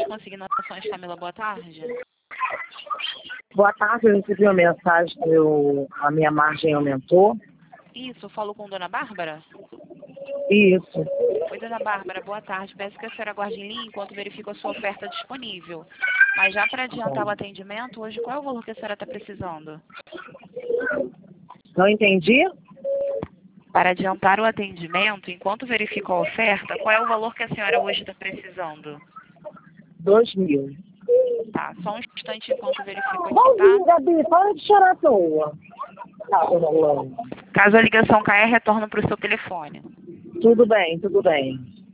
Consignações, Camila, boa tarde. Boa tarde, eu recebi uma mensagem que a minha margem aumentou. Isso, falo com Dona Bárbara? Isso. Oi, Dona Bárbara, boa tarde. Peço que a senhora aguarde em linha enquanto verifico a sua oferta disponível. Mas já para adiantar o atendimento, hoje qual é o valor que a senhora está precisando? Não entendi? Para adiantar o atendimento, enquanto verifico a oferta, qual é o valor que a senhora hoje está precisando? 2.000. Tá, só um instante enquanto verifico aqui, Bonzinho, tá? Gabi, para de chorar à toa. Tá, dona Lula. Caso a ligação caia, retorno para o seu telefone. Tudo bem, tudo bem.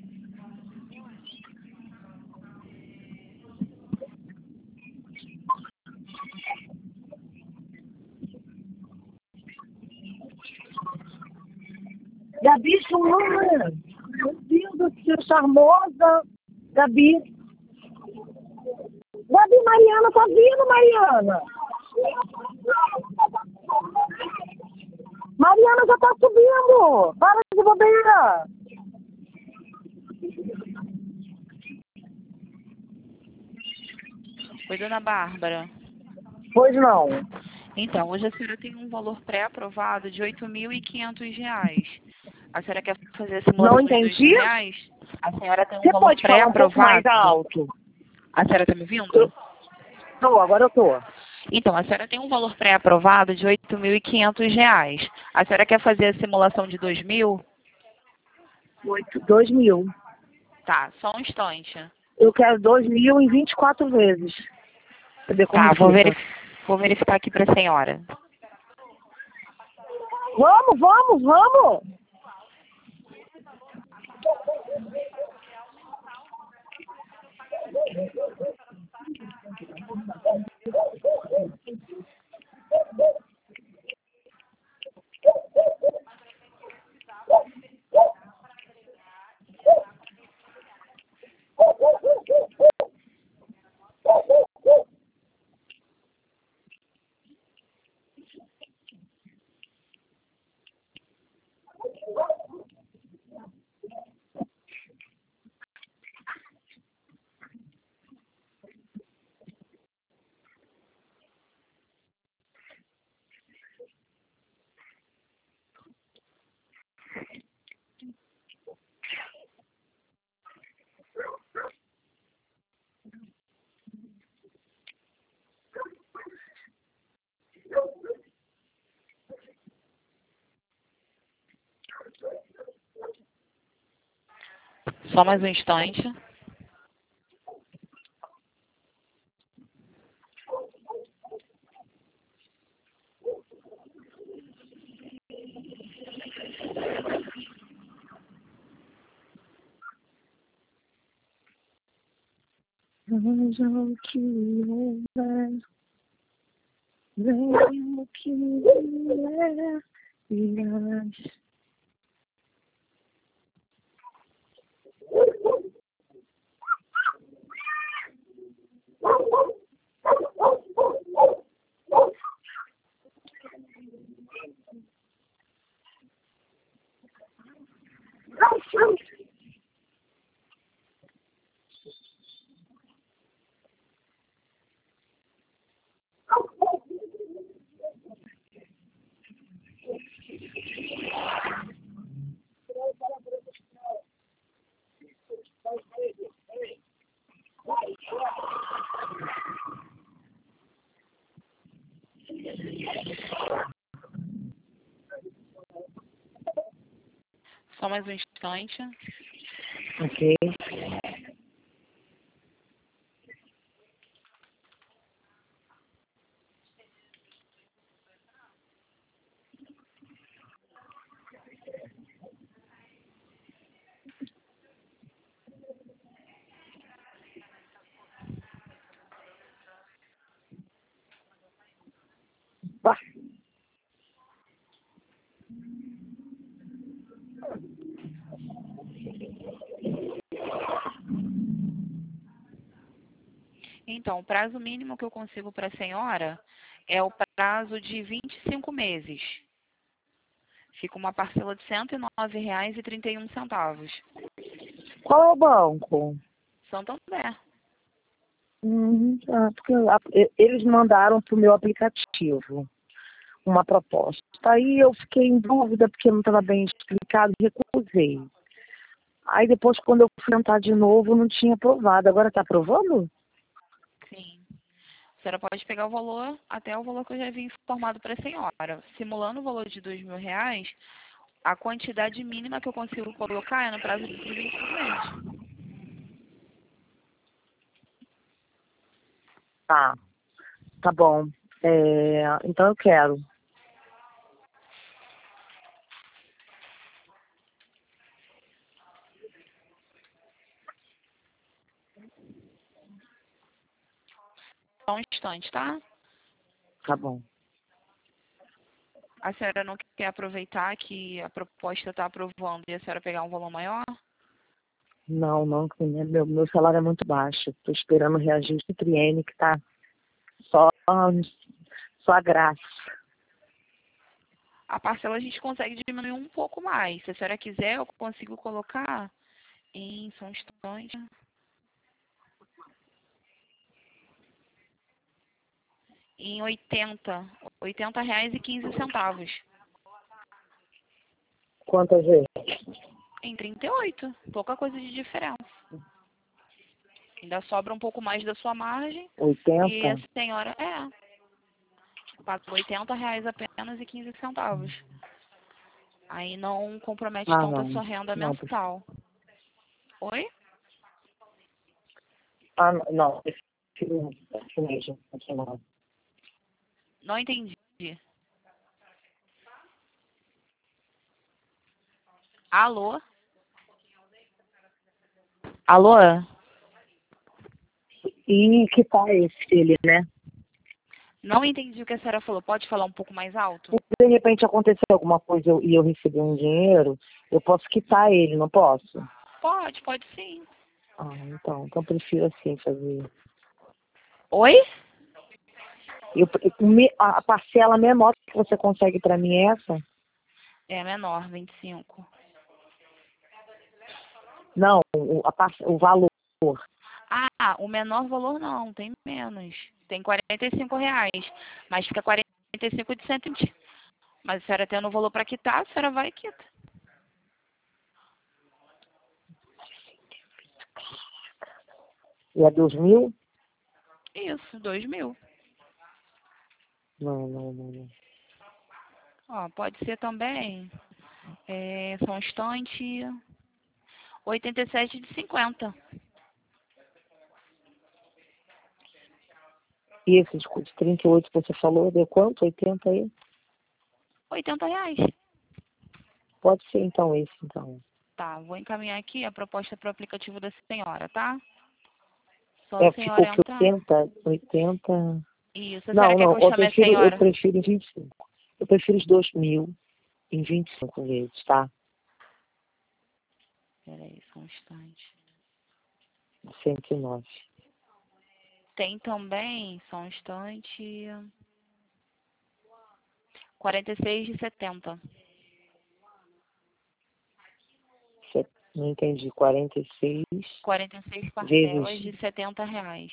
Gabi, chora. Meu Deus do céu, charmosa. Gabi. Gabi, Mariana, tá vindo, Mariana. Mariana já tá subindo. Para de bobeira. Oi, Dona Bárbara. Pois não. Então, hoje a senhora tem um valor pré-aprovado de R$ 8.500. A senhora quer fazer a simulação Não de R$ entendi? 2.000? A senhora tem um Você valor pode falar um pouco mais pré-aprovado. alto? A senhora está me ouvindo? Agora eu tô. Então, a senhora tem um valor pré-aprovado de R$ 8.500. A senhora quer fazer a simulação de 2.000? 2.000. Tá, só um instante. Eu quero 2.000 em 24 vezes. Cadê como Tá, fica? vou verificar aqui para a senhora. Vamos, vamos, vamos! Só mais um instante. Vejam que é, vejam que é, filhas. Só mais um instante. Ok. Bah. Então, o prazo mínimo que eu consigo para a senhora é o prazo de 25 meses. Fica uma parcela de R$ 109,31. Qual é o banco? Santander. Porque eles mandaram para o meu aplicativo uma proposta. Aí eu fiquei em dúvida porque não estava bem explicado e recusei. Aí depois, quando eu fui tentar de novo, não tinha aprovado. Agora está aprovando? Sim. A senhora pode pegar o valor, até o valor que eu já havia informado para a senhora. Simulando o valor de R$ 2.000, a quantidade mínima que eu consigo colocar é no prazo de 25 meses. Tá bom. Então eu quero. Só um instante, tá? Tá bom. A senhora não quer aproveitar que a proposta está aprovando e a senhora pegar um valor maior? Não, que meu salário é muito baixo. Estou esperando o reajuste triênio que tá só a graça. A parcela a gente consegue diminuir um pouco mais. Se a senhora quiser, eu consigo colocar em só um instante. Em R$ 80,15. Quantas vezes? Em 38, pouca coisa de diferença. Ainda sobra um pouco mais da sua margem. E a 80? senhora, paga R$ 80 apenas e 15 centavos. Aí não compromete tanto a Não. sua renda Não, mensal. Oi? não. Prefiro assim mesmo. Aqui não. Não entendi. Alô? Alô? E que tal esse ele, né? Não entendi o que a senhora falou. Pode falar um pouco mais alto? Se de repente acontecer alguma coisa e eu receber um dinheiro, eu posso quitar ele, não posso? Pode sim. Então eu prefiro assim fazer. Oi? A parcela menor que você consegue para mim é essa? É menor, 25. Não, o valor. Ah, o menor valor não, tem menos. Tem R$ 45, mas fica 45 de 120. Mas a senhora tendo o valor para quitar, a senhora vai e quita. E é 2.000? Isso, 2.000. Não. Ó, pode ser também, só um instante, 87,50. E esse de 38 que você falou, deu quanto? 80 aí? R$ 80. Pode ser então esse, então. Tá, vou encaminhar aqui a proposta para o aplicativo da senhora, tá? Só a Ficou senhora que entrar. 80. Isso, a senhora Não, quer que eu eu chame a senhora? prefiro em 25. Eu prefiro os 2.000 em 25 vezes, tá? Peraí, só um instante. 109. Tem também, só um instante, 46,70. Não entendi. 46 46 vezes. parcelas de R$ 70.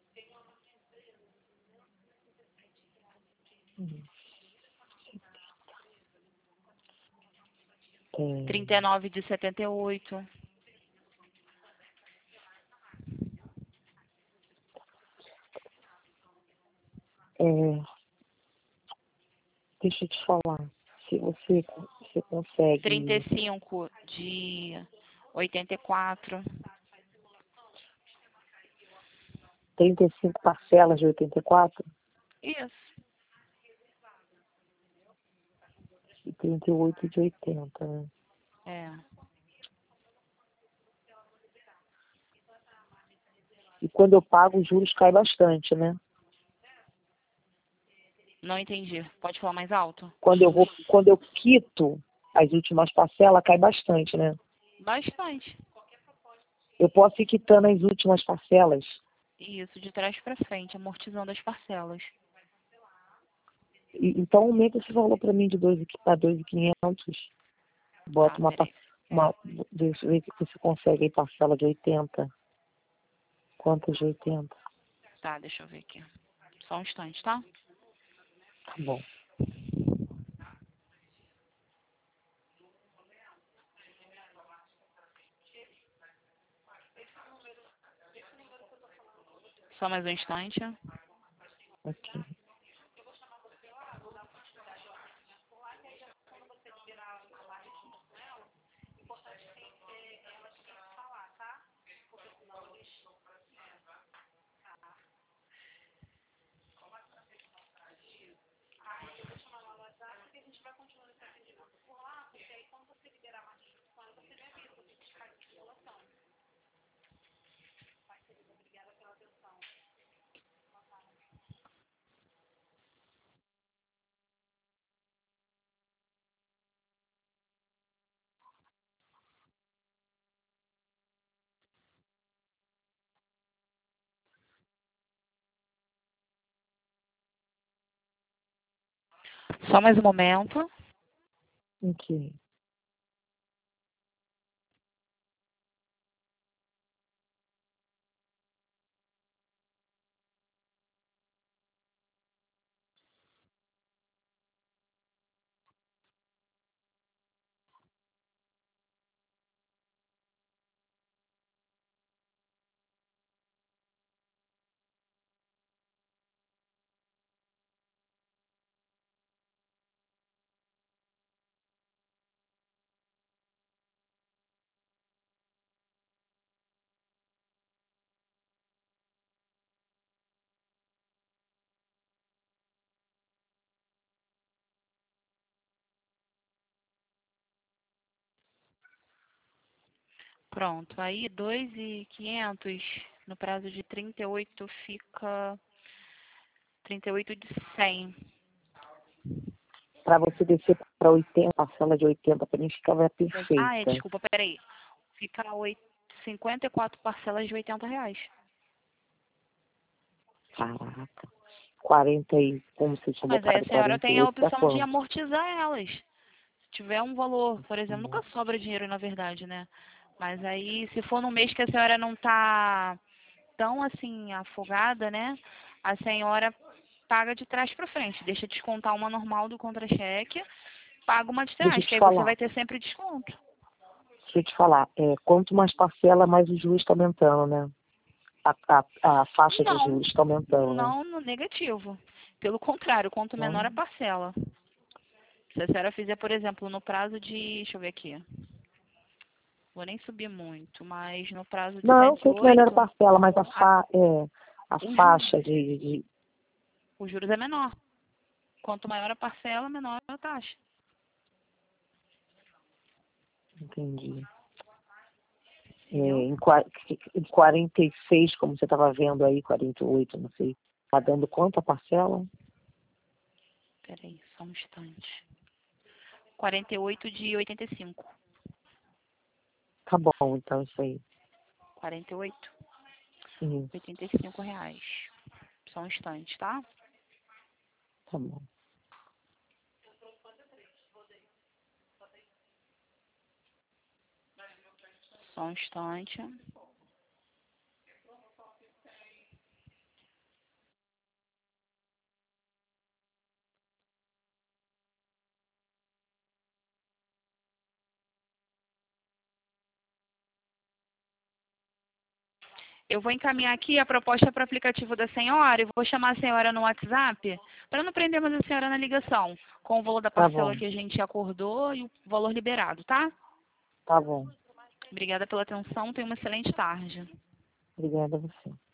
É, 39 de 78. é, deixa eu te falar. Se você consegue 35 de 84. 35 parcelas de 84 Isso. e 38 de 80, né? É. E quando eu pago, os juros caem bastante, né? Não entendi. Pode falar mais alto? Quando eu quito as últimas parcelas, cai bastante, né? Bastante. Eu posso ir quitando as últimas parcelas. Isso, de trás para frente, amortizando as parcelas. Então aumenta esse valor para mim de 2.500. Tá, Bota peraí. deixa eu ver se você consegue aí parcela de 80. Quantas de 80? Tá, deixa eu ver aqui. Só um instante, tá? Tá bom. Só mais um instante. Ok. Só mais um momento. Ok. Pronto. Aí 2.500 no prazo de 38 fica 38 de 100. Para você descer para 80, parcela de 80 para mim ficava perfeita. Desculpa, peraí. Fica 54 parcelas de R$ 80. Caraca. 40 e como você tinha Mas aí a botado senhora tem a 48, dá opção de quanto? amortizar elas. Se tiver um valor, por exemplo, nunca sobra dinheiro, na verdade, né? Mas aí, se for num mês que a senhora não tá tão assim afogada, né? A senhora paga de trás para frente, deixa descontar uma normal do contra-cheque, paga uma de Deixa eu trás, que te aí você falar. vai ter sempre desconto. Deixa eu te falar. Quanto mais parcela, mais os juros está aumentando, né? A faixa de Não, juros está aumentando, né? não no negativo. Pelo contrário, quanto menor a Não, parcela. Se a senhora fizer, por exemplo, no prazo de, deixa eu ver aqui, vou nem subir muito, mas no prazo de não, sei que não era 108, parcela, mas a, a o, ju, faixa de... os juros é menor. Quanto maior a parcela, menor a taxa. Entendi. Entendeu? Em 46, como você estava vendo aí, 48, não sei. Tá dando quanto a parcela? Peraí, só um instante. 48 de 85. Tá bom, então, isso aí. 48, Sim, R$ 85. Só um instante, tá? tá bom. Só um instante. Eu vou encaminhar aqui a proposta para o aplicativo da senhora e vou chamar a senhora no WhatsApp para não prender mais a senhora na ligação, com o valor da Tá parcela bom, que a gente acordou e o valor liberado, tá? tá bom. Obrigada pela atenção, tenha uma excelente tarde. Obrigada a você.